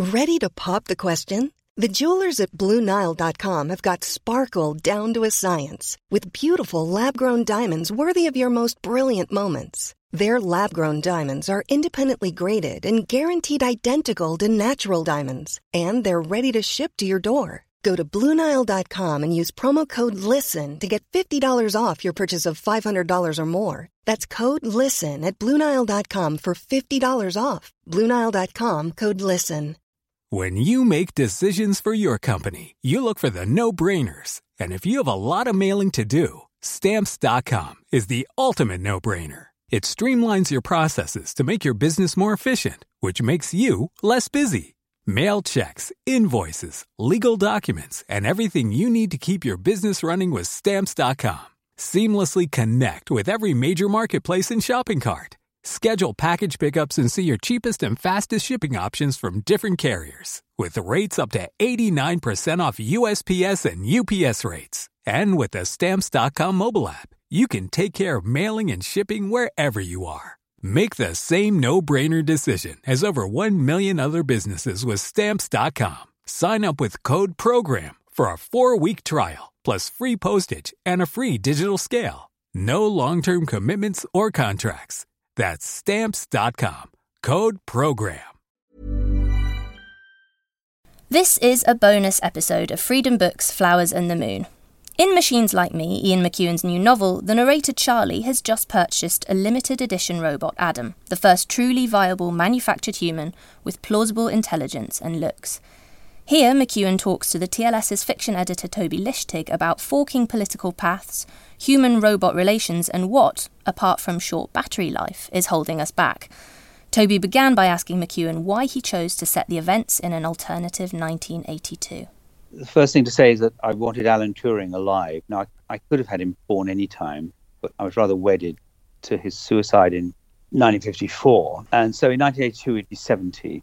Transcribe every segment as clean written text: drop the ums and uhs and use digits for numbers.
Ready to pop the question? The jewelers at BlueNile.com have got sparkle down to a science with beautiful lab-grown diamonds worthy of your most brilliant moments. Their lab-grown diamonds are independently graded and guaranteed identical to natural diamonds, and they're ready to ship to your door. Go to BlueNile.com and use promo code LISTEN to get $50 off your purchase of $500 or more. That's code LISTEN at BlueNile.com for $50 off. BlueNile.com, code LISTEN. When you make decisions for your company, you look for the no-brainers. And if you have a lot of mailing to do, Stamps.com is the ultimate no-brainer. It streamlines your processes to make your business more efficient, which makes you less busy. Mail checks, invoices, legal documents, and everything you need to keep your business running with Stamps.com. Seamlessly connect with every major marketplace and shopping cart. Schedule package pickups and see your cheapest and fastest shipping options from different carriers. With rates up to 89% off USPS and UPS rates. And with the Stamps.com mobile app, you can take care of mailing and shipping wherever you are. Make the same no-brainer decision as over 1 million other businesses with Stamps.com. Sign up with code PROGRAM for a 4-week trial, plus free postage and a free digital scale. No long-term commitments or contracts. That's Stamps.com. Code PROGRAM. This is a bonus episode of Freedom Books' Flowers and the Moon. In Machines Like Me, Ian McEwan's new novel, the narrator Charlie has just purchased a limited edition robot Adam, the first truly viable manufactured human with plausible intelligence and looks. Here, McEwan talks to the TLS's fiction editor Toby Lichtig about forking political paths, human-robot relations, and what, apart from short battery life, is holding us back. Toby began by asking McEwan why he chose to set the events in an alternative 1982. The first thing to say is that I wanted Alan Turing alive. Now, I could have had him born any time, but I was rather wedded to his suicide in 1954. And so in 1982, he'd be 70.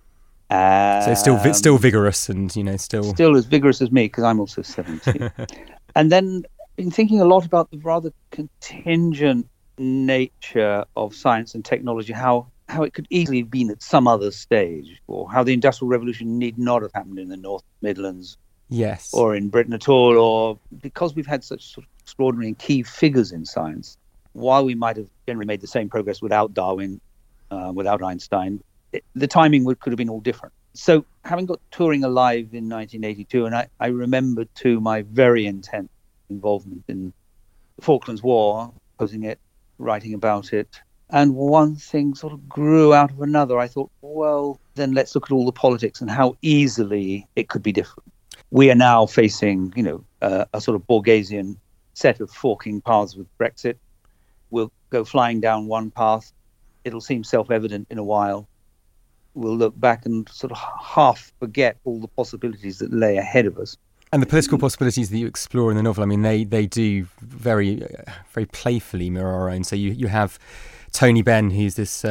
So still vigorous and, Still as vigorous as me, because I'm also 70. And then been thinking a lot about the rather contingent nature of science and technology, how it could easily have been at some other stage, or how the Industrial Revolution need not have happened in the North Midlands, yes, or in Britain at all, or because we've had such sort of extraordinary and key figures in science, while we might have generally made the same progress without Darwin, without Einstein, the timing could have been all different. So having got Turing alive in 1982, and I remember too my very intense involvement in the Falklands War, opposing it, writing about it. And one thing sort of grew out of another. I thought, well, then let's look at all the politics and how easily it could be different. We are now facing, a sort of Borgesian set of forking paths with Brexit. We'll go flying down one path. It'll seem self-evident in a while. We'll look back and sort of half forget all the possibilities that lay ahead of us. And the political possibilities that you explore in the novel, I mean, they do very, very playfully mirror our own. So you have Tony Benn, who's this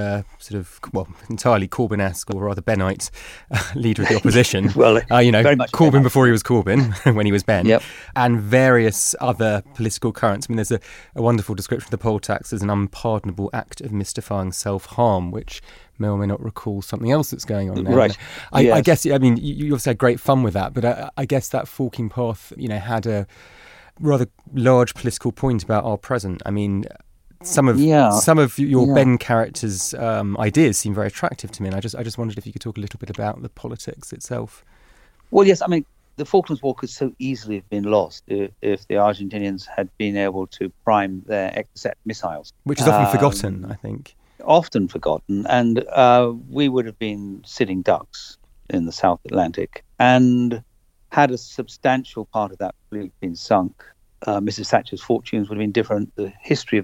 entirely Corbyn-esque, or rather Bennite, leader of the opposition. Well, very much Corbyn Bennite. Before he was Corbyn, when he was Ben. Yep. And various other political currents. I mean, there's a wonderful description of the poll tax as an unpardonable act of mystifying self-harm, which may or may not recall something else that's going on now. Right. I guess, I mean, you obviously had great fun with that, but I guess that forking path, had a rather large political point about our present. I mean, some of your Ben character's ideas seem very attractive to me, and I just wondered if you could talk a little bit about the politics itself. Well, yes, I mean, the Falklands War could so easily have been lost if the Argentinians had been able to prime their Exocet missiles. Which is often forgotten, I think. Often forgotten, and we would have been sitting ducks in the South Atlantic. And had a substantial part of that fleet been sunk, Mrs. Thatcher's fortunes would have been different. The history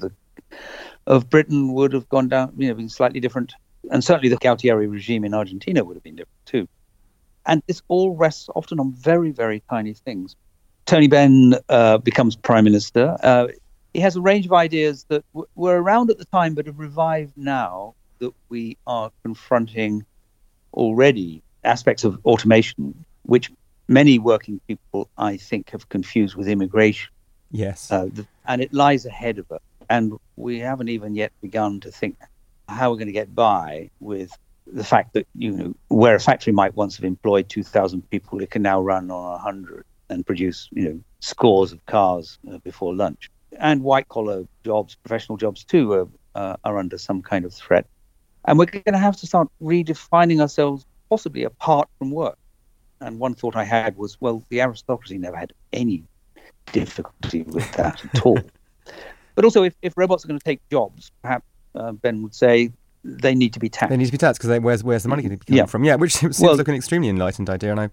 of Britain would have gone down, been slightly different. And certainly the Galtieri regime in Argentina would have been different too. And this all rests often on very, very tiny things. Tony Benn becomes Prime Minister. He has a range of ideas that were around at the time but have revived now, that we are confronting already aspects of automation, which many working people, I think, have confused with immigration. Yes. And it lies ahead of us. And we haven't even yet begun to think how we're going to get by with the fact that, where a factory might once have employed 2,000 people, it can now run on 100 and produce, scores of cars before lunch. And white-collar jobs, professional jobs too, are under some kind of threat. And we're going to have to start redefining ourselves, possibly apart from work. And one thought I had was, well, the aristocracy never had any difficulty with that at all. But also, if robots are going to take jobs, perhaps Ben would say they need to be taxed. They need to be taxed because where's the money going to come from? Yeah, which seems like an extremely enlightened idea. And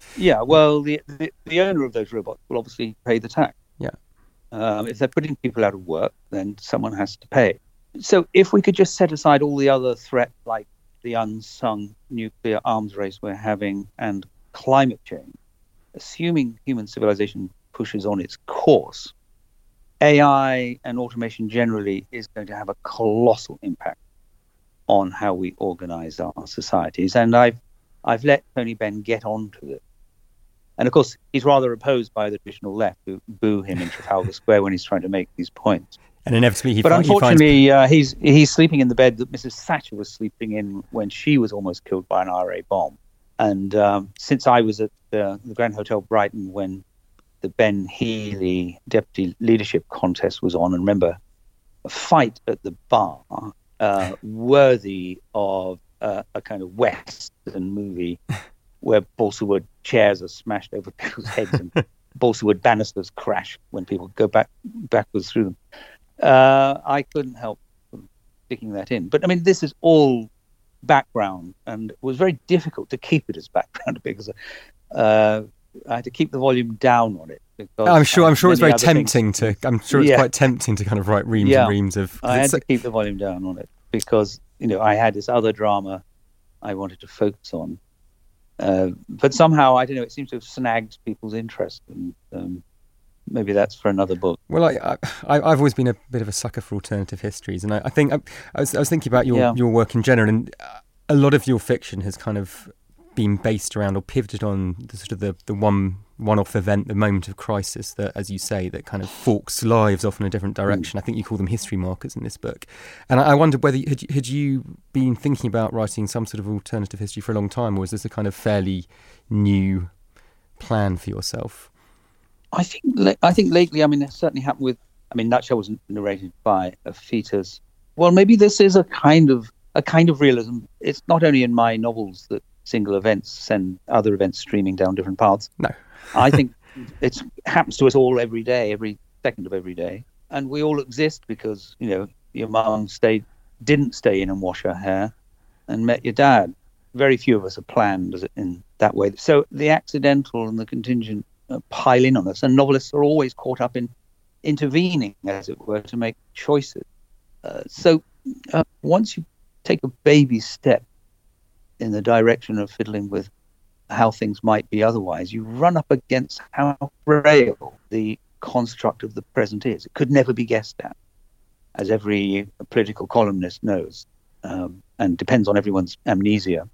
the owner of those robots will obviously pay the tax. Yeah. If they're putting people out of work, then someone has to pay. So if we could just set aside all the other threats, like the unsung nuclear arms race we're having and climate change, assuming human civilization pushes on its course, AI and automation generally is going to have a colossal impact on how we organize our societies. And I've let Tony Benn get onto it. And of course, he's rather opposed by the traditional left, who boo him in Trafalgar Square when he's trying to make these points. And inevitably, unfortunately, he's sleeping in the bed that Mrs. Thatcher was sleeping in when she was almost killed by an IRA bomb. And since I was at the Grand Hotel Brighton when the Ben Healy deputy leadership contest was on, and remember, a fight at the bar worthy of a kind of Western movie where balsa wood chairs are smashed over people's heads and balsa wood banisters crash when people go backwards through them. I couldn't help sticking that in. But I mean, this is all background, and it was very difficult to keep it as background because I had to keep the volume down on it. I'm sure it's very tempting to. I'm sure it's quite tempting to kind of write reams and reams of. I had to keep the volume down on it because I had this other drama I wanted to focus on, but somehow I don't know. It seems to have snagged people's interest, and maybe that's for another book. Well, I've always been a bit of a sucker for alternative histories, and I think I was thinking about your work in general, and a lot of your fiction has kind of been based around or pivoted on the sort of the one-off event, the moment of crisis that, as you say, that kind of forks lives off in a different direction. I think you call them history markers in this book. And I wondered whether had you been thinking about writing some sort of alternative history for a long time, or was this a kind of fairly new plan for yourself? I think lately, it certainly happened with, Nutshell was narrated by a fetus. Well, maybe this is a kind of realism. It's not only in my novels that single events send other events streaming down different paths. No. I think it happens to us all every day, every second of every day. And we all exist because, your mum didn't stay in and wash her hair and met your dad. Very few of us are planned in that way. So the accidental and the contingent pile in on us, and novelists are always caught up in intervening, as it were, to make choices. So once you take a baby step in the direction of fiddling with how things might be otherwise, you run up against how frail the construct of the present is. It could never be guessed at, as every political columnist knows, and depends on everyone's amnesia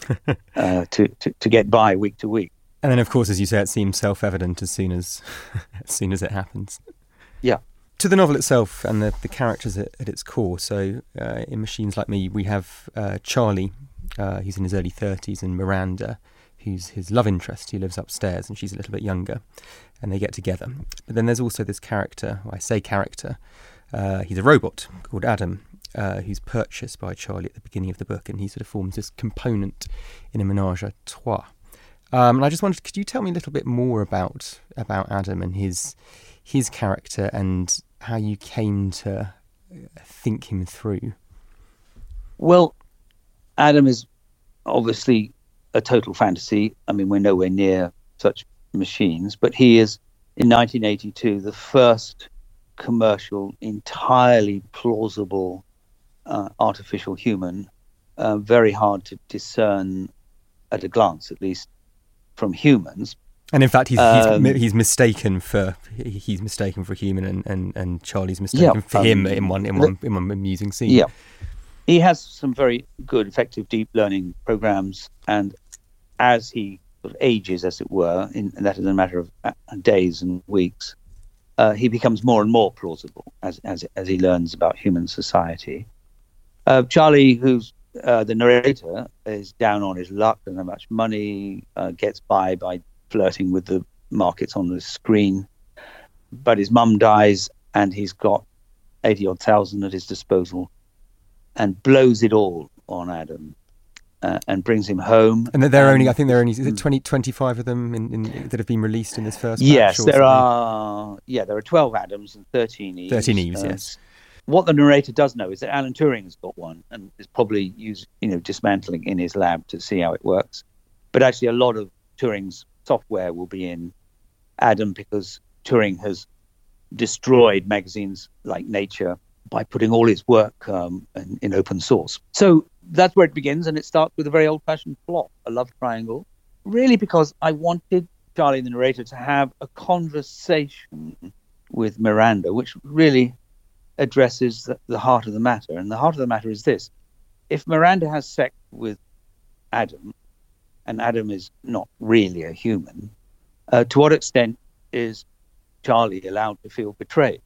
to get by week to week. And then, of course, as you say, it seems self-evident as soon as it happens. Yeah. To the novel itself and the characters at its core. So in Machines Like Me, we have Charlie, who's in his early 30s, and Miranda, who's his love interest, who lives upstairs, and she's a little bit younger, and they get together. But then there's also this character, I say character, he's a robot called Adam, who's purchased by Charlie at the beginning of the book, and he sort of forms this component in a ménage à trois. And I just wondered, could you tell me a little bit more about Adam and his character and how you came to think him through? Well, Adam is obviously a total fantasy. We're nowhere near such machines, but he is, in 1982, the first commercial, entirely plausible artificial human, very hard to discern at a glance, at least, from humans. And in fact, he's mistaken for a human, and Charlie's mistaken for him in one amusing scene. Yeah, he has some very good, effective deep learning programs, and as he sort of ages, as it were, and that is a matter of days and weeks, he becomes more and more plausible as he learns about human society. Charlie, who's the narrator is down on his luck, doesn't have much money, gets by flirting with the markets on the screen. But his mum dies and he's got 80-odd thousand at his disposal and blows it all on Adam and brings him home. And there are only, is it 25 of them that have been released in this first batch? Yes, there are 12 Adams and 13 Eves. 13 Eves, yes. What the narrator does know is that Alan Turing has got one and is probably dismantling in his lab to see how it works. But actually a lot of Turing's software will be in Adam because Turing has destroyed magazines like Nature by putting all his work in open source. So that's where it begins, and it starts with a very old-fashioned plot, a love triangle, really because I wanted Charlie, the narrator, to have a conversation with Miranda, which really addresses the heart of the matter. And the heart of the matter is this. If Miranda has sex with Adam, and Adam is not really a human, to what extent is Charlie allowed to feel betrayed?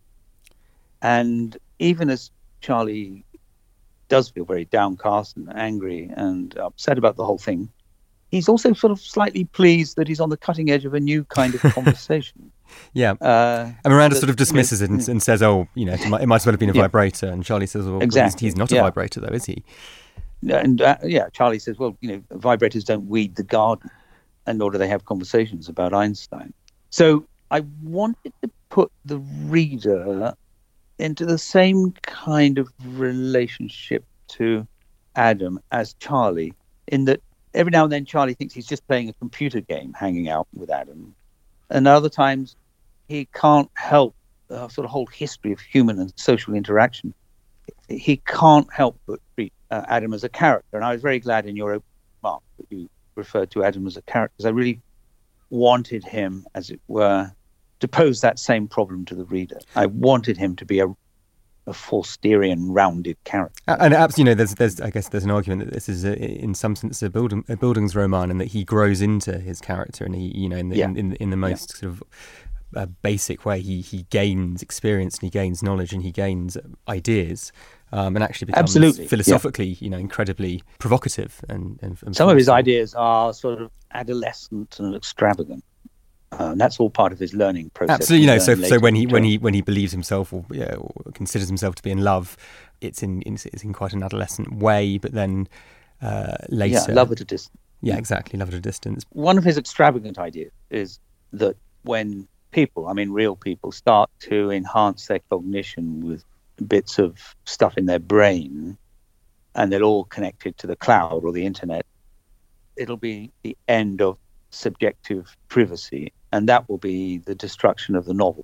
And even as Charlie does feel very downcast and angry and upset about the whole thing, he's also sort of slightly pleased that he's on the cutting edge of a new kind of conversation. Yeah. And Miranda sort of dismisses it and says, it might as well have been a vibrator. And Charlie says, well, exactly. He's not a vibrator, though, is he? And Charlie says, well, vibrators don't weed the garden, and nor do they have conversations about Einstein. So I wanted to put the reader into the same kind of relationship to Adam as Charlie, in that every now and then Charlie thinks he's just playing a computer game hanging out with Adam, and other times he can't help the sort of whole history of human and social interaction. He can't help but treat Adam as a character, and I was very glad in your opening remark that you referred to Adam as a character, because I really wanted him, as it were, to pose that same problem to the reader. I wanted him to be a Fausterian rounded character. And absolutely, there's I guess there's an argument that this is in some sense a Bildungsroman, and that he grows into his character, and he in the most sort of basic way he gains experience and he gains knowledge and he gains ideas, and actually becomes philosophically incredibly provocative and some of his ideas are sort of adolescent and extravagant. And that's all part of his learning process. Absolutely, so when he believes himself or considers himself to be in love, it's in quite an adolescent way. But then later, love at a distance. Yeah, exactly, love at a distance. One of his extravagant ideas is that when people, real people, start to enhance their cognition with bits of stuff in their brain, and they're all connected to the cloud or the internet, it'll be the end of subjective privacy, and that will be the destruction of the novel,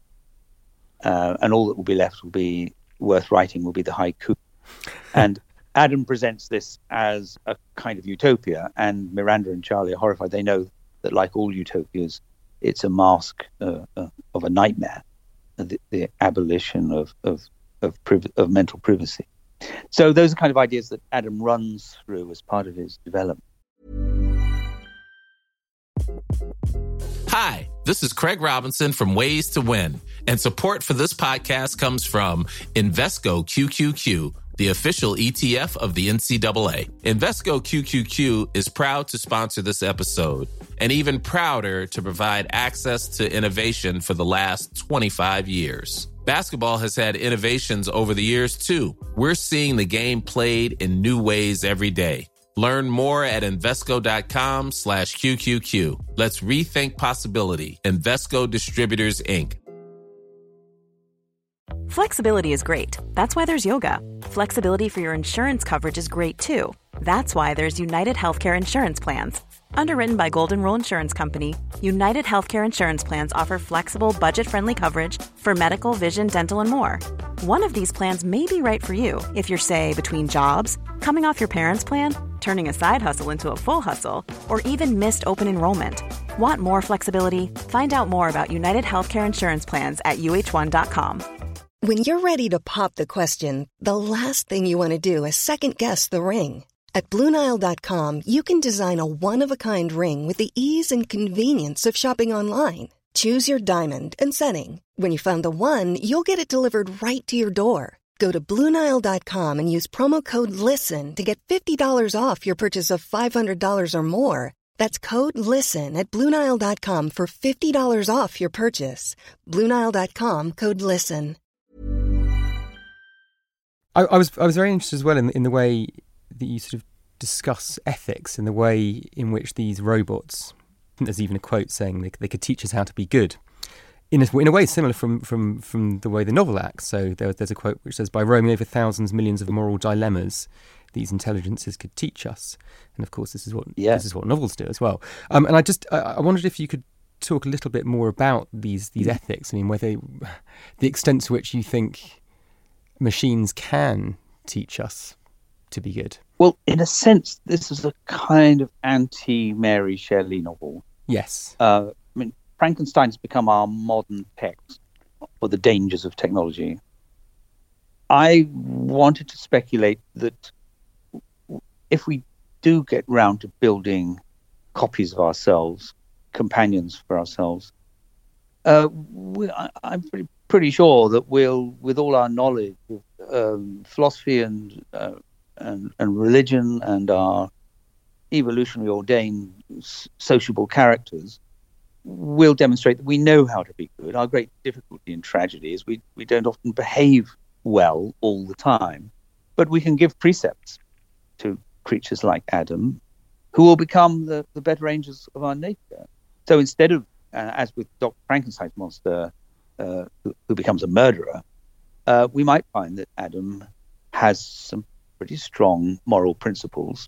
and all that will be left will be worth writing will be the haiku. And Adam presents this as a kind of utopia, and Miranda and Charlie are horrified. They know that, like all utopias, it's a mask of a nightmare, the abolition of mental privacy. So those are kind of ideas that Adam runs through as part of his development. Hi, this is Craig Robinson from Ways to Win, and support for this podcast comes from Invesco QQQ, the official ETF of the NCAA. Invesco QQQ is proud to sponsor this episode, and even prouder to provide access to innovation for the last 25 years. Basketball has had innovations over the years, too. We're seeing the game played in new ways every day. Learn more at Invesco.com/QQQ. Let's rethink possibility. Invesco Distributors, Inc. Flexibility is great. That's why there's yoga. Flexibility for your insurance coverage is great too. That's why there's United Healthcare Insurance Plans. Underwritten by Golden Rule Insurance Company, United Healthcare Insurance Plans offer flexible, budget-friendly coverage for medical, vision, dental, and more. One of these plans may be right for you if you're, say, between jobs, coming off your parents' plan, turning a side hustle into a full hustle, or even missed open enrollment. Want more flexibility? Find out more about United Healthcare Insurance Plans at UH1.com. When you're ready to pop the question, the last thing you want to do is second-guess the ring. At BlueNile.com, you can design a one-of-a-kind ring with the ease and convenience of shopping online. Choose your diamond and setting. When you find the one, you'll get it delivered right to your door. Go to BlueNile.com and use promo code LISTEN to get $50 off your purchase of $500 or more. That's code LISTEN at BlueNile.com for $50 off your purchase. BlueNile.com, code LISTEN. I was very interested as well in the way that you sort of discuss ethics and the way in which these robots, there's even a quote saying they could teach us how to be good. In a way similar from the way the novel acts. So there's a quote which says, by roaming over thousands, millions of moral dilemmas, these intelligences could teach us. And of course, this is what novels do as well. And I wondered if you could talk a little bit more about these ethics. I mean, whether the extent to which you think machines can teach us to be good. Well, in a sense, this is a kind of anti-Mary Shelley novel. Yes. Frankenstein has become our modern text for the dangers of technology. I wanted to speculate that if we do get round to building copies of ourselves, companions for ourselves, I'm pretty sure that we'll, with all our knowledge of philosophy and religion and our evolutionary ordained sociable characters, we'll demonstrate that we know how to be good. Our great difficulty in tragedy is we don't often behave well all the time, but we can give precepts to creatures like Adam, who will become the better angels of our nature. So instead of, as with Dr. Frankenstein's monster, who becomes a murderer, we might find that Adam has some pretty strong moral principles.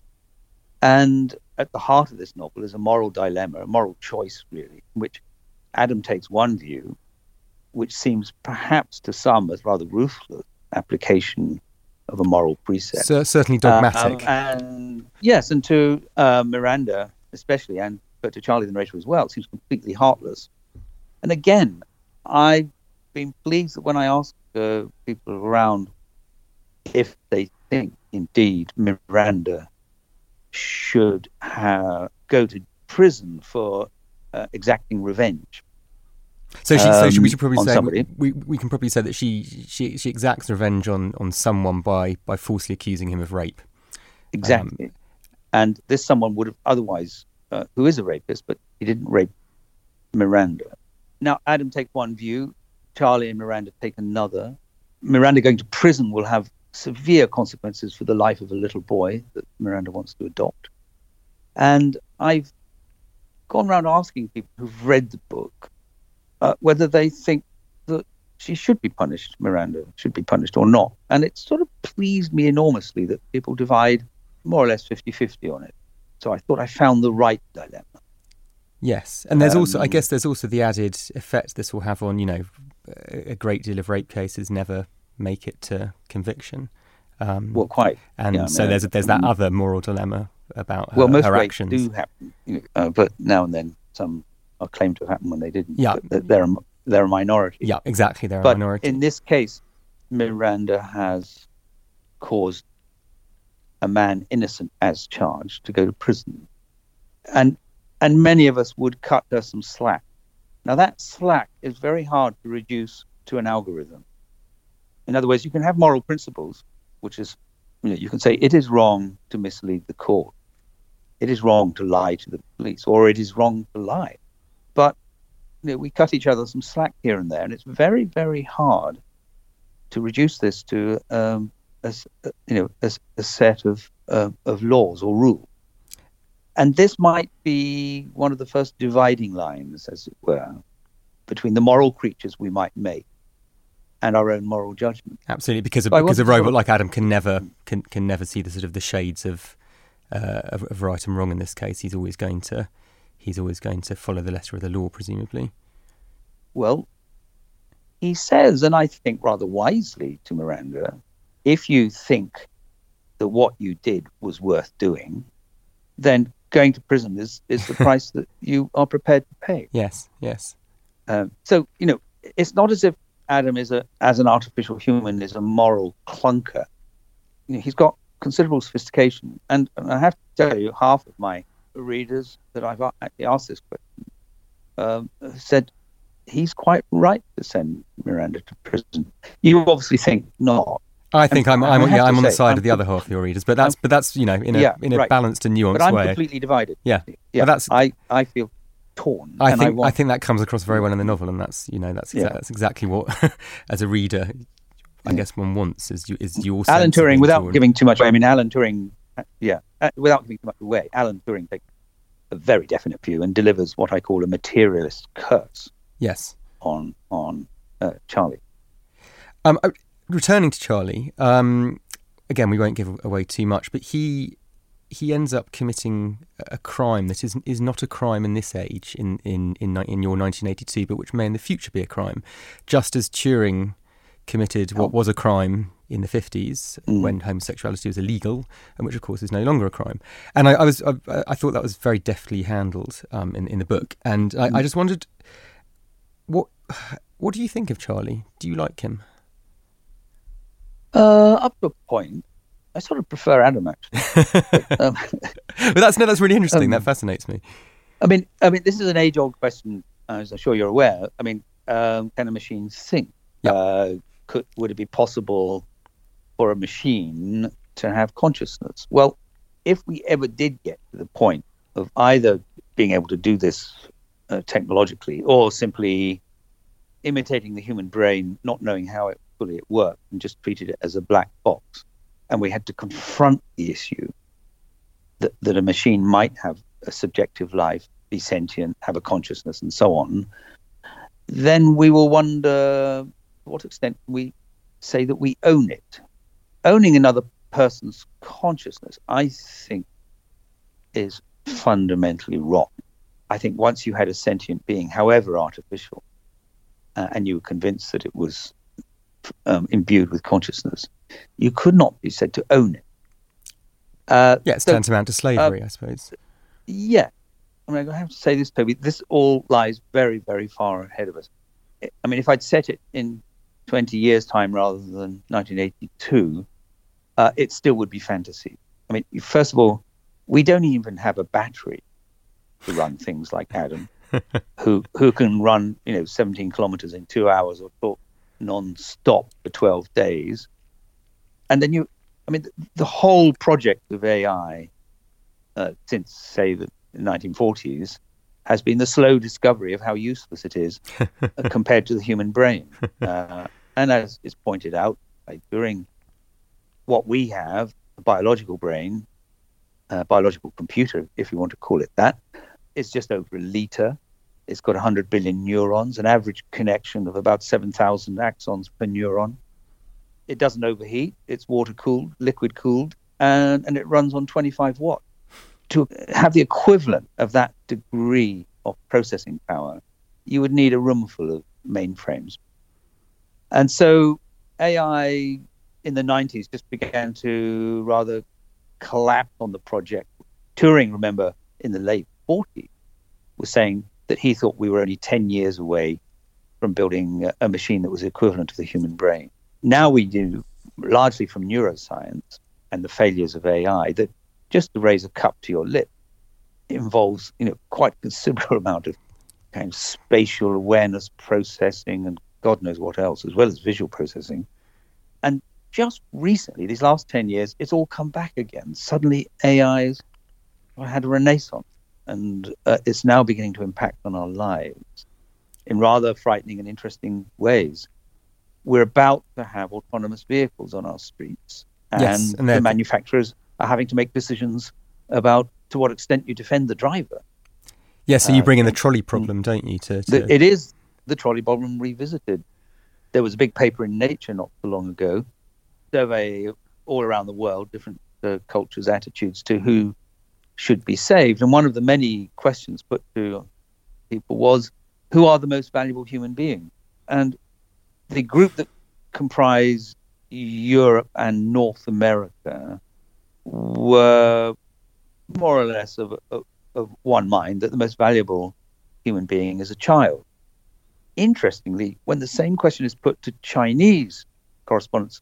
And at the heart of this novel is a moral dilemma, a moral choice, really, in which Adam takes one view, which seems perhaps to some as rather ruthless application of a moral precept. Certainly dogmatic. And to Miranda especially, but to Charlie the narrator as well, it seems completely heartless. And again, I've been pleased that when I ask people around if they think indeed Miranda should go to prison for exacting revenge. So we should probably say we can probably say that she exacts revenge on someone by falsely accusing him of rape. Exactly, and this someone would have otherwise, who is a rapist, but he didn't rape Miranda. Now Adam takes one view, Charlie and Miranda take another. Miranda going to prison will have severe consequences for the life of a little boy that Miranda wants to adopt. And I've gone around asking people who've read the book whether they think that she should be punished, Miranda should be punished or not. And it sort of pleased me enormously that people divide more or less 50-50 on it. So I thought I found the right dilemma. Yes, and there's also, I guess there's also the added effect this will have on, a great deal of rape cases never make it to conviction. Well, quite. And there's that other moral dilemma about her, most her rapes actions. Do happen, but now and then some are claimed to have happened when they didn't. Yeah, they're a minority. Yeah, exactly, they're a minority. But in this case, Miranda has caused a man innocent as charged to go to prison, and many of us would cut her some slack. Now that slack is very hard to reduce to an algorithm. In other words, you can have moral principles, which is, you can say it is wrong to mislead the court. It is wrong to lie to the police, or it is wrong to lie. But we cut each other some slack here and there, and it's very, very hard to reduce this to a set of laws or rules. And this might be one of the first dividing lines, as it were, between the moral creatures we might make and our own moral judgment. Absolutely, because a robot like Adam can never see the sort of the shades of right and wrong. In this case, he's always going to follow the letter of the law, presumably. Well, he says, and I think rather wisely, to Miranda, if you think that what you did was worth doing, then going to prison is the price that you are prepared to pay. Yes. So it's not as if Adam as an artificial human is a moral clunker. He's got considerable sophistication, and I have to tell you, half of my readers that I've actually asked this question said he's quite right to send Miranda to prison. You obviously think not. I think I'm on the side of the other half of your readers, but that's in a balanced and nuanced way. But I'm completely divided. Yeah. But that's I feel torn. I think that comes across very well in the novel, and that's exactly what as a reader I guess one wants is your Alan Turing, without giving too much away. I mean, Alan Turing, without giving too much away, Alan Turing takes a very definite view and delivers what I call a materialist curse. Yes. On Charlie. Returning to Charlie, again, we won't give away too much, but he ends up committing a crime that is not a crime in this age, in your 1982, but which may in the future be a crime, just as Turing committed what was a crime in the 50s when homosexuality was illegal, and which of course is no longer a crime. And I thought that was very deftly handled in the book, and I just wondered, what do you think of Charlie? Do you like him? Up to a point, I sort of prefer Adam, actually. But that's really interesting. That fascinates me. I mean, this is an age-old question, as I'm sure you're aware. I mean, can a machine think? Yep. Would it be possible for a machine to have consciousness? Well, if we ever did get to the point of either being able to do this technologically, or simply imitating the human brain, not knowing how it fully worked, and just treated it as a black box, and we had to confront the issue that a machine might have a subjective life, be sentient, have a consciousness, and so on, then we will wonder to what extent we say that we own it. Owning another person's consciousness, I think, is fundamentally wrong. I think once you had a sentient being, however artificial, and you were convinced that it was imbued with consciousness, you could not be said to own it. It's tantamount to slavery, I suppose. Yeah. I mean, I have to say this, Toby, this all lies very, very far ahead of us. I mean, if I'd set it in 20 years' time rather than 1982, it still would be fantasy. I mean, first of all, we don't even have a battery to run things like Adam, who can run 17 kilometers in 2 hours or talk non-stop for 12 days. And then the whole project of AI since, say, the 1940s has been the slow discovery of how useless it is compared to the human brain. And as is pointed out by Turing, what we have, a biological brain, a biological computer, if you want to call it that, is just over a litre. It's got 100 billion neurons, an average connection of about 7,000 axons per neuron. It doesn't overheat. It's water-cooled, liquid-cooled, and it runs on 25 watts. To have the equivalent of that degree of processing power, you would need a room full of mainframes. And so AI in the 90s just began to rather collapse on the project. Turing, remember, in the late 40s, was saying that he thought we were only 10 years away from building a machine that was equivalent to the human brain. Now we do, largely from neuroscience and the failures of AI, that just to raise a cup to your lip involves, quite a considerable amount of kind of spatial awareness processing and God knows what else, as well as visual processing. And just recently, these last 10 years, it's all come back again. Suddenly AI has had a renaissance, and it's now beginning to impact on our lives in rather frightening and interesting ways. We're about to have autonomous vehicles on our streets, and the manufacturers are having to make decisions about to what extent you defend the driver. Yeah, so you bring in the trolley problem, don't you? It is the trolley problem revisited. There was a big paper in Nature not so long ago, survey all around the world, different cultures' attitudes to who should be saved. And one of the many questions put to people was, who are the most valuable human beings? And the group that comprised Europe and North America were more or less of one mind, that the most valuable human being is a child. Interestingly, when the same question is put to Chinese correspondents,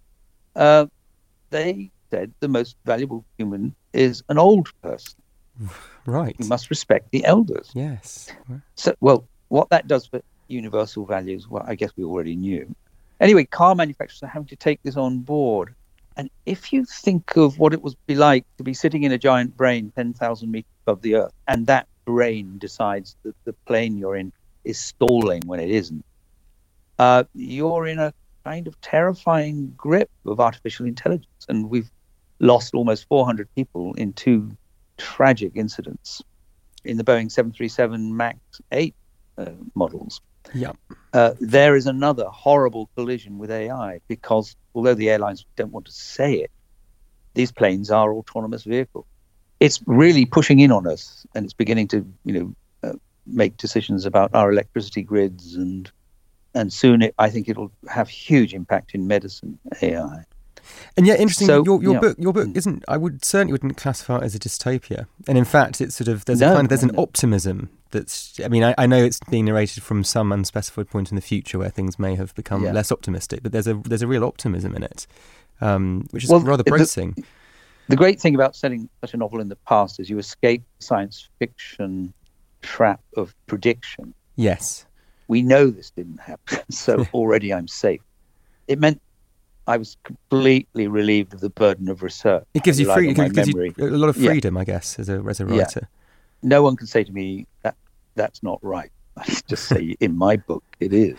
they said the most valuable human is an old person. Right. You must respect the elders. Yes. So, well, what that does for universal values, well, I guess we already knew. Anyway, car manufacturers are having to take this on board. And if you think of what it would be like to be sitting in a giant brain 10,000 meters above the Earth, and that brain decides that the plane you're in is stalling when it isn't, you're in a kind of terrifying grip of artificial intelligence. And we've lost almost 400 people in 2 tragic incidents in the Boeing 737 MAX 8 models. Yeah. There is another horrible collision with AI because although the airlines don't want to say it, these planes are autonomous vehicles. It's really pushing in on us, and it's beginning to, make decisions about our electricity grids, and soon I think it'll have huge impact in medicine, AI. And yet, interesting. So, your book isn't. I wouldn't classify it as a dystopia. And in fact, it's sort of there's an optimism that's. I mean, I know it's being narrated from some unspecified point in the future where things may have become less optimistic, but there's a real optimism in it, which is rather bracing. The great thing about selling such a novel in the past is you escape the science fiction trap of prediction. Yes, we know this didn't happen, so already I'm safe. It meant I was completely relieved of the burden of research. It gives you a lot of freedom, I guess, as a writer. Yeah. No one can say to me that's not right. I just say in my book it is.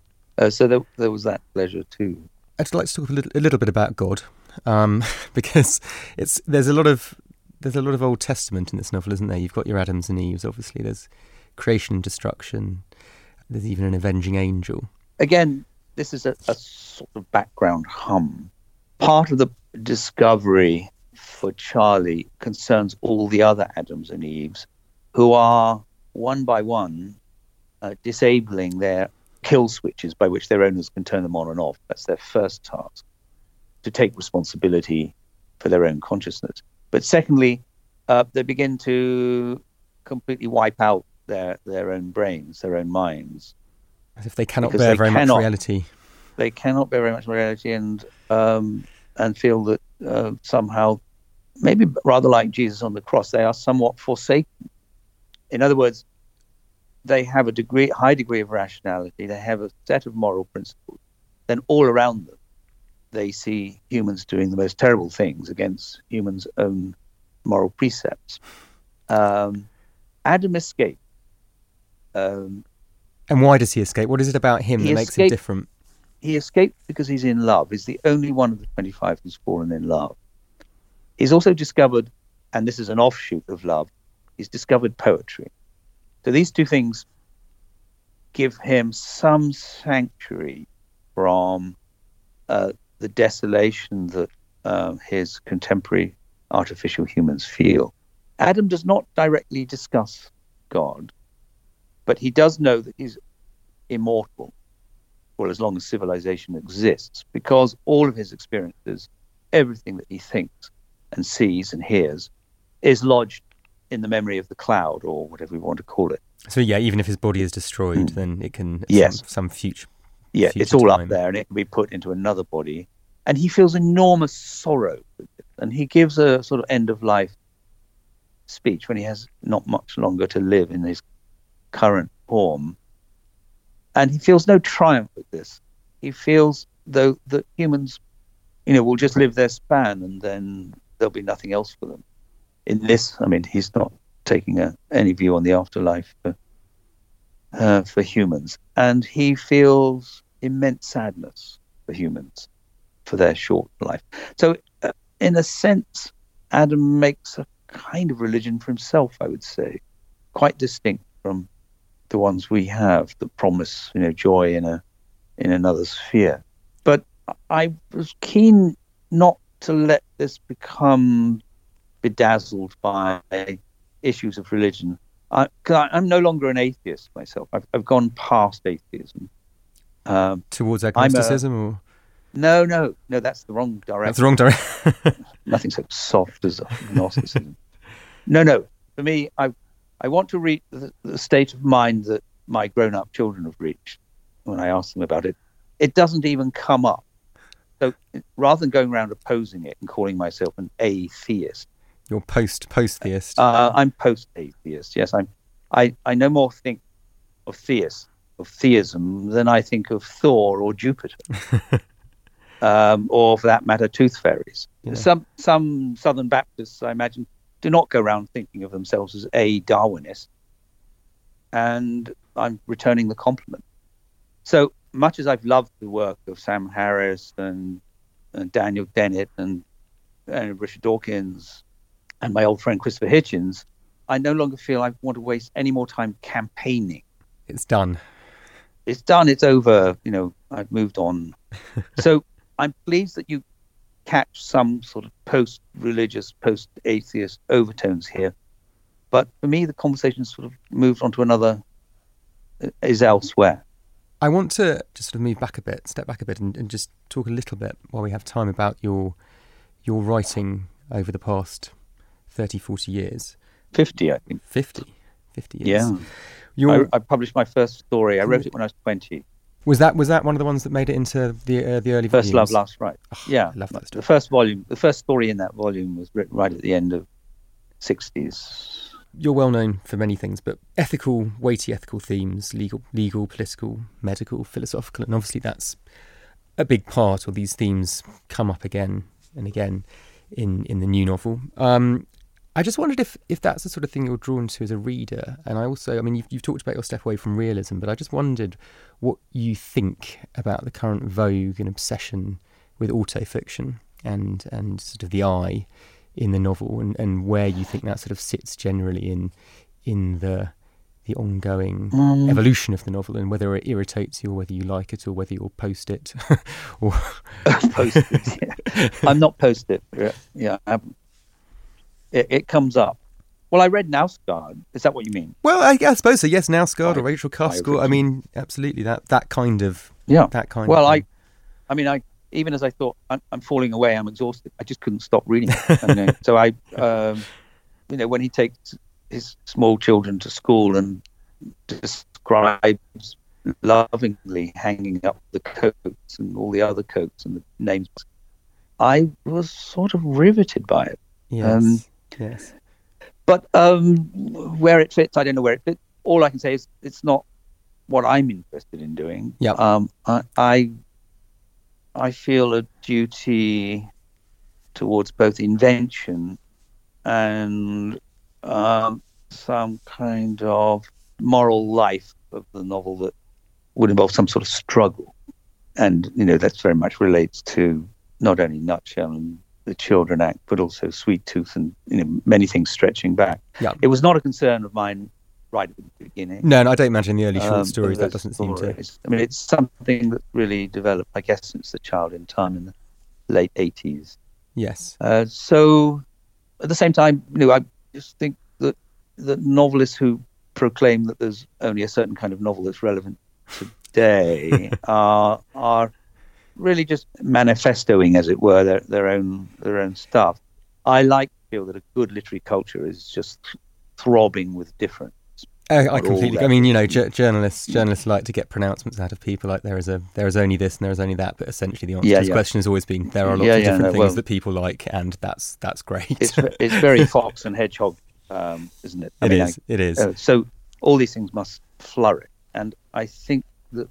So there was that pleasure too. I'd like to talk a little bit about God, because there's a lot of Old Testament in this novel, isn't there? You've got your Adams and Eves, obviously. There's creation and destruction. There's even an avenging angel. Again, this is a sort of background hum. Part of the discovery for Charlie concerns all the other Adams and Eves who are, one by one, disabling their kill switches by which their owners can turn them on and off. That's their first task, to take responsibility for their own consciousness. But secondly, they begin to completely wipe out their own brains, their own minds. As if they cannot bear very much reality. They cannot bear very much reality, and feel that somehow, maybe rather like Jesus on the cross, they are somewhat forsaken. In other words, they have a high degree of rationality. They have a set of moral principles. Then all around them, they see humans doing the most terrible things against humans' own moral precepts. Adam escaped. And why does he escape? What is it about him that makes him different? He escaped because he's in love. He's the only one of the 25 who's fallen in love. He's also discovered, and this is an offshoot of love, he's discovered poetry. So these two things give him some sanctuary from the desolation that his contemporary artificial humans feel. Adam does not directly discuss God, but he does know that he's immortal for as long as civilization exists, because all of his experiences, everything that he thinks and sees and hears, is lodged in the memory of the cloud, or whatever we want to call it. So even if his body is destroyed, then it can some future. Yeah, it's all up there, and it can be put into another body. And he feels enormous sorrow, and he gives a sort of end of life speech when he has not much longer to live in his current form, and he feels no triumph at this. He feels though that humans, will just live their span, and then there'll be nothing else for them. In this, he's not taking any view on the afterlife for humans, and he feels immense sadness for humans for their short life. So, in a sense, Adam makes a kind of religion for himself, I would say, quite distinct from the ones we have that promise, joy in another sphere. But I was keen not to let this become bedazzled by issues of religion. I'm no longer an atheist myself. I've gone past atheism. Towards agnosticism, or? No, that's the wrong direction. That's the wrong direction. Nothing so soft as agnosticism. No. For me, I want to reach the state of mind that my grown-up children have reached when I ask them about it. It doesn't even come up. So rather than going around opposing it and calling myself an atheist, you're post-theist. I'm post-atheist. Yes, I no more think of theism than I think of Thor or Jupiter. or for that matter, tooth fairies. Yeah. Some Southern Baptists, I imagine, do not go around thinking of themselves as a Darwinist, and I'm returning the compliment. So much as I've loved the work of Sam Harris and Daniel Dennett and Richard Dawkins and my old friend Christopher Hitchens, I no longer feel I want to waste any more time campaigning. It's done. It's done. It's over. I've moved on. So I'm pleased that you catch some sort of post-religious, post-atheist overtones here. But for me, the conversation sort of moved on to another, is elsewhere. I want to just sort of move back a bit, step back a bit, and just talk a little bit while we have time about your writing over the past 30, 40 years. 50, I think. 50 years. Yeah. I published my first story. I wrote it when I was 20. Was that one of the ones that made it into the early First volumes? Love, Last Right. Oh, yeah. I love that story. The first volume, the first story in that volume was written right at the end of 60s. You're well known for many things, but weighty ethical themes, legal, political, medical, philosophical, and obviously that's a big part, or these themes come up again and again in the new novel. I just wondered if that's the sort of thing you're drawn to as a reader. And I also, you've talked about your step away from realism, but I just wondered what you think about the current vogue and obsession with autofiction and sort of the I in the novel, and where you think that sort of sits generally in the ongoing evolution of the novel, and whether it irritates you or whether you like it or whether you'll post it. or Post it, yeah. I'm not post it. Yeah, it comes up. Well, I read Knausgaard. Is that what you mean? Well, I suppose so. Yes, Knausgaard or Rachel Cusk. Absolutely that kind of. Yeah. That kind. Well, of thing. I even as I thought I'm falling away, I'm exhausted, I just couldn't stop reading it. So I, when he takes his small children to school and describes lovingly hanging up the coats and all the other coats and the names, I was sort of riveted by it. Yes. Yes. But where it fits, I don't know where it fits. All I can say is it's not what I'm interested in doing. Yeah. I feel a duty towards both invention and some kind of moral life of the novel that would involve some sort of struggle. And, that's very much relates to not only Nutshell and the Children Act, but also Sweet Tooth and, many things stretching back. Yeah. It was not a concern of mine right at the beginning. No, I don't imagine the early short stories. That doesn't seem to. It's something that really developed, I guess, since The Child in Time in the late 80s. Yes. So, at the same time, I just think that the novelists who proclaim that there's only a certain kind of novel that's relevant today are really just manifestoing, as it were, their own stuff. I like to feel that a good literary culture is just throbbing with difference. I completely. Journalists like to get pronouncements out of people like there is only this and there is only that, but essentially the answer to this question has always been there are lots of different things that people like, and that's great. It's very fox and hedgehog, isn't it? It is. So all these things must flourish, and I think that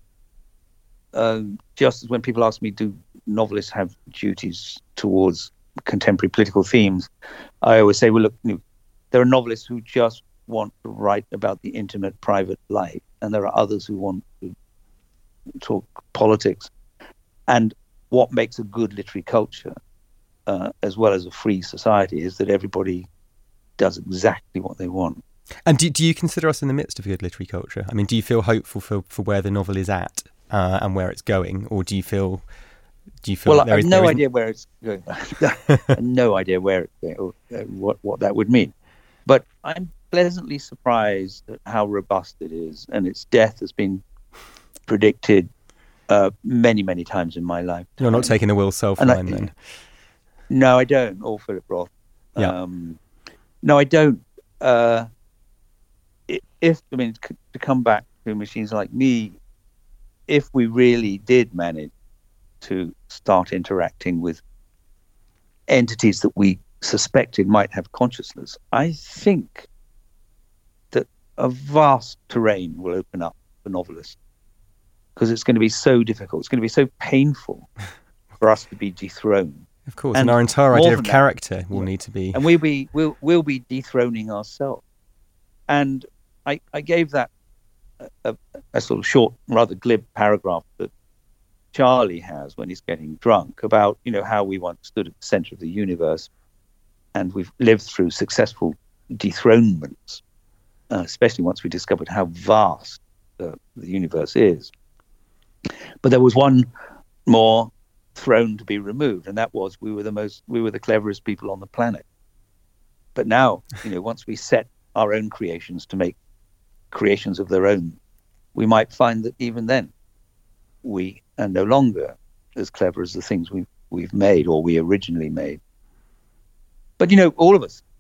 just as when people ask me, do novelists have duties towards contemporary political themes, I always say, well, look, there are novelists who just want to write about the intimate, private life, and there are others who want to talk politics. And what makes a good literary culture, as well as a free society, is that everybody does exactly what they want. And do you consider us in the midst of a good literary culture? Do you feel hopeful for where the novel is at and where it's going, or do you feel? Well, I have no idea where it's going. I have no idea where it's going, or what that would mean. But I'm pleasantly surprised at how robust it is, and its death has been predicted many, many times in my life. You're not taking the Will Self line, then? No, I don't. Or Philip Roth. Yeah. No, I don't. To come back to Machines Like Me, if we really did manage to start interacting with entities that we suspected might have consciousness, I think that a vast terrain will open up for novelists, because it's going to be so difficult. It's going to be so painful for us to be dethroned. Of course, and our entire idea of character will need to be... And we'll be dethroning ourselves. And I gave that a sort of short, rather glib paragraph that Charlie has when he's getting drunk about, how we once stood at the center of the universe, and we've lived through successful dethronements, especially once we discovered how vast the universe is. But there was one more throne to be removed, and that was we were the cleverest people on the planet. But now, once we set our own creations to make creations of their own, we might find that even then we are no longer as clever as the things we've made or we originally made. But all of us,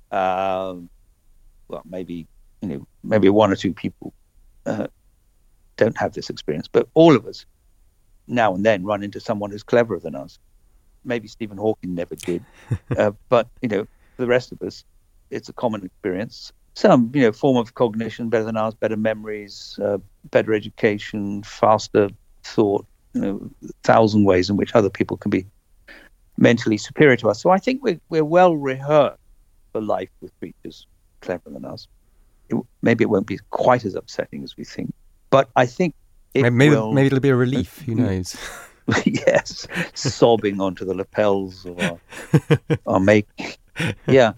maybe one or two people don't have this experience, but all of us now and then run into someone who's cleverer than us. Maybe Stephen Hawking never did, but for the rest of us, it's a common experience. Some form of cognition better than ours, better memories, better education, faster thought, 1,000 ways in which other people can be mentally superior to us. So I think we're well rehearsed for life with creatures cleverer than us. Maybe it won't be quite as upsetting as we think, but I think maybe it'll be a relief. Who knows? Yes, sobbing onto the lapels of our making. Yeah.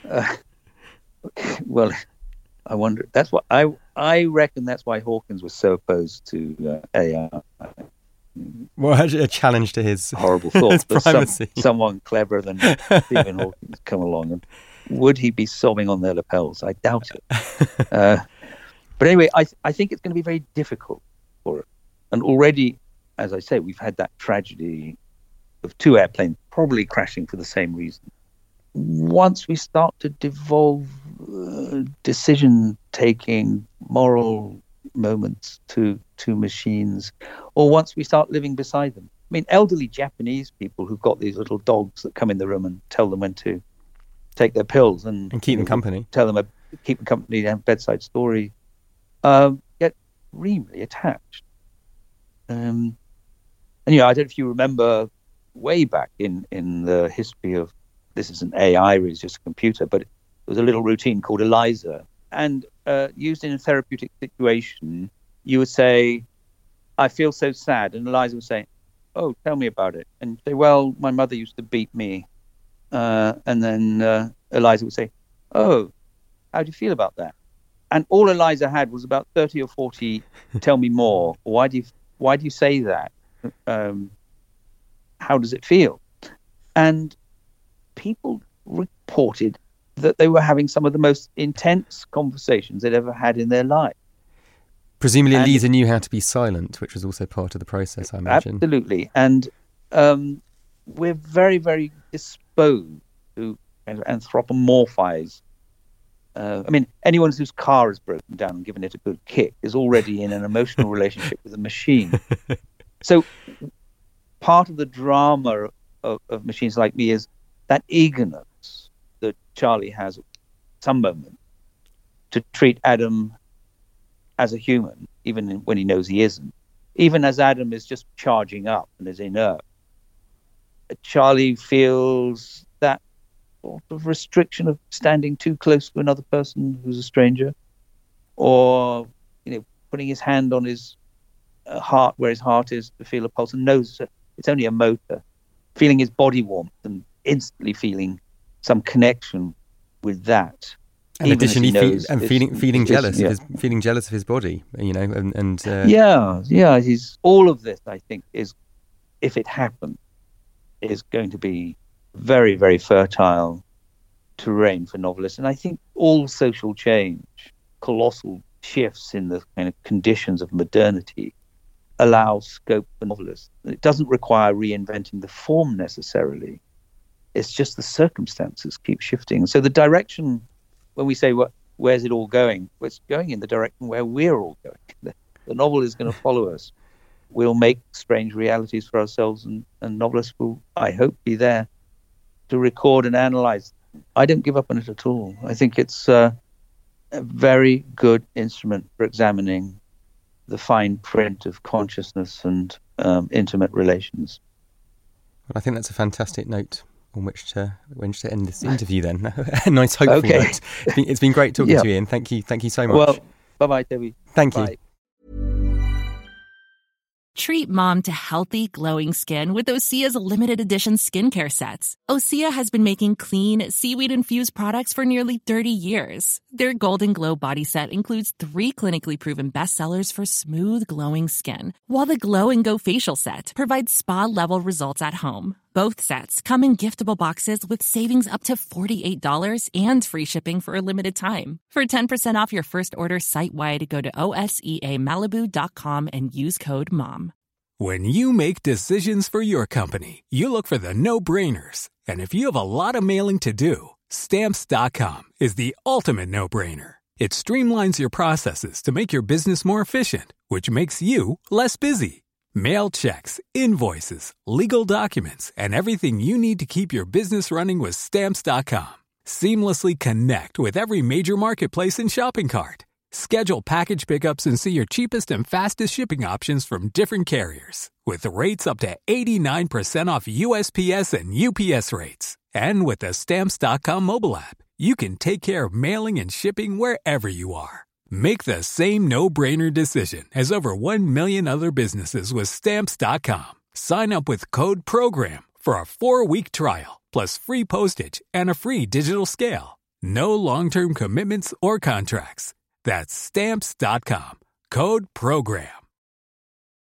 Well, I wonder. That's what I reckon. That's why Hawkins was so opposed to AI. Well, a challenge to his horrible thoughts. But someone cleverer than Stephen Hawking come along, and would he be sobbing on their lapels? I doubt it. But anyway, I think it's going to be very difficult for it. And already, as I say, we've had that tragedy of 2 airplanes probably crashing for the same reason. Once we start to devolve decision-taking, moral moments to machines, or once we start living beside them. I mean, elderly Japanese people who've got these little dogs that come in the room and tell them when to take their pills and keep them company. Tell them keep them company, have bedside story, get really attached. And I don't know if you remember way back in the history of, this isn't AI, it's just a computer, but there was a little routine called ELIZA, and used in a therapeutic situation, you would say, I feel so sad, and ELIZA would say, oh, tell me about it. And you'd say, well, my mother used to beat me. And then ELIZA would say, oh, how do you feel about that? And all ELIZA had was about 30 or 40, tell me more. Why do you say that? How does it feel? And people reported that they were having some of the most intense conversations they'd ever had in their life. Presumably ELIZA knew how to be silent, which was also part of the process, I imagine. Absolutely. And we're very, very disposed to anthropomorphize. I mean, anyone whose car is broken down and given it a good kick is already in an emotional relationship with a machine. So part of the drama of Machines Like Me is that eagerness that Charlie has at some moment to treat Adam as a human, even when he knows he isn't. Even as Adam is just charging up and is inert, Charlie feels that sort of restriction of standing too close to another person who's a stranger, or putting his hand on his heart where his heart is to feel a pulse, and knows it's only a motor, feeling his body warmth and instantly feeling some connection with that. And additionally, feeling jealous of his body, he's all of this. I think is, if it happens, is going to be very, very fertile terrain for novelists. And I think all social change, colossal shifts in the kind of conditions of modernity, allow scope for novelists. It doesn't require reinventing the form necessarily. It's just the circumstances keep shifting. So the direction, when we say, where's it all going? Well, it's going in the direction where we're all going. The novel is going to follow us. We'll make strange realities for ourselves, and novelists will, I hope, be there to record and analyze. I don't give up on it at all. I think it's a very good instrument for examining the fine print of consciousness and intimate relations. Well, I think that's a fantastic note on which to end this interview then. A nice hopeful note. It's been great talking to you, Ian. Thank you so much. Well, bye-bye, Toby. Thank Bye. you. Treat mom to healthy, glowing skin with Osea's limited edition skincare sets. Osea has been making clean, seaweed-infused products for nearly 30 years. Their Golden Glow body set includes 3 clinically proven bestsellers for smooth, glowing skin, while the Glow and Go facial set provides spa-level results at home. Both sets come in giftable boxes with savings up to $48 and free shipping for a limited time. For 10% off your first order site-wide, go to OSEAMalibu.com and use code MOM. When you make decisions for your company, you look for the no-brainers. And if you have a lot of mailing to do, Stamps.com is the ultimate no-brainer. It streamlines your processes to make your business more efficient, which makes you less busy. Mail checks, invoices, legal documents, and everything you need to keep your business running with Stamps.com. Seamlessly connect with every major marketplace and shopping cart. Schedule package pickups and see your cheapest and fastest shipping options from different carriers, with rates up to 89% off USPS and UPS rates. And with the Stamps.com mobile app, you can take care of mailing and shipping wherever you are. Make the same no-brainer decision as over 1 million other businesses with Stamps.com. Sign up with code PROGRAM for a 4-week trial, plus free postage and a free digital scale. No long-term commitments or contracts. That's Stamps.com. Code PROGRAM.